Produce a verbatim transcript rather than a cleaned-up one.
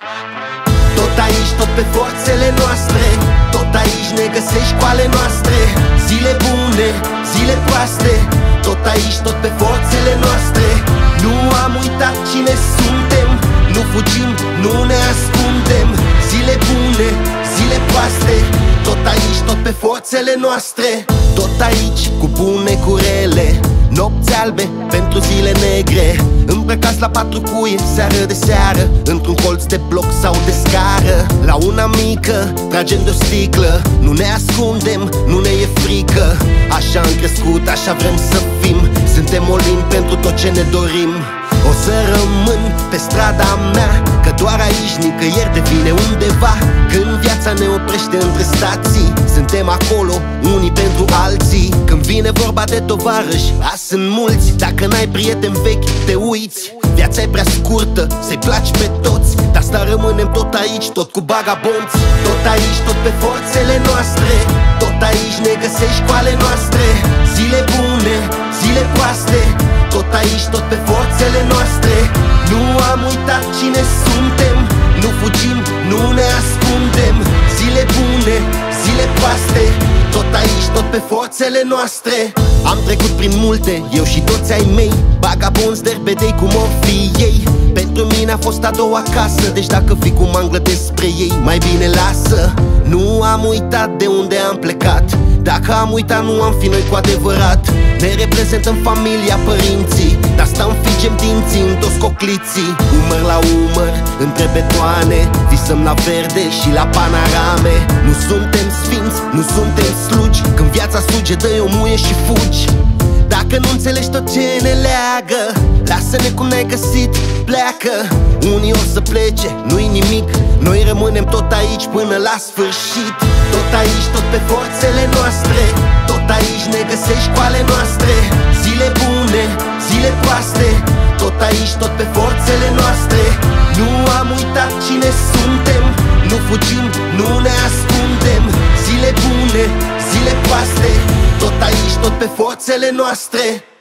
Tot aici, tot pe forțele noastre, tot aici ne găsești cu ale noastre. Zile bune, zile proaste, tot aici, tot pe forțele noastre. Nu am uitat cine suntem, nu fugim, nu ne ascundem. Zile bune, zile proaste, tot aici, tot pe forțele noastre. Tot aici, cu bune, cu rele, nopți albe pentru zile negre. Îmbrăcați la patru cuie, seară de seară, într-un colț de bloc sau de scară. La una mică, tragem de-o sticlă, nu ne ascundem, nu ne e frică. Așa am crescut, așa vrem să fim, suntem olimp pentru tot ce ne dorim. O să rămân pe strada mea, că doar aici nicăieri devine undeva. Când viața ne oprește între stații, suntem acolo unii pentru alții. Când vine vorba de tovarăși, azi sunt mulți, dacă n-ai prieteni vechi te uiți. Viața e prea scurtă să-i placi pe toți, de asta rămânem tot aici, tot cu bagabonți. Tot aici, tot pe forțele noastre, tot aici ne găsești cu ale noastre. Zile bune, zile proaste, tot aici, tot pe forțele noastre. Nu am uitat cine suntem, nu fugim, nu ne ascundem. Zile bune, zile proaste, tot aici, tot pe forțele noastre. Am trecut prin multe, eu și toți ai mei, bagabonzi, derbedei, cum or fi ei. Pentru mine a fost a doua casă, deci dacă vii cu manglă despre ei, mai bine lasă. Nu am uitat de unde am plecat, dacă am uitat nu am fi noi cu adevărat. Ne reprezentăm familia, părinții, dar stăm figem dinții în toți cocliții. Umăr la umăr, între betoane, visăm la verde și la panorame. Nu suntem sfinți, nu suntem slugi, când viața suge dă-i o muie și fugi. Dacă nu înțelegi tot ce ne leagă, lasă-ne cum ne-ai găsit, pleacă. Unii o să plece, nu-i nimic, noi rămânem tot aici până la sfârșit. Tot aici, tot pe forțele noastre, tot aici ne găsești cu ale noastre. Zile bune, zile proaste, tot aici, tot pe forțele noastre. Nu am uitat cine suntem, nu fugim, nu ne ascundem. Zile bune, zile proaste, tot aici, tot pe forțele noastre.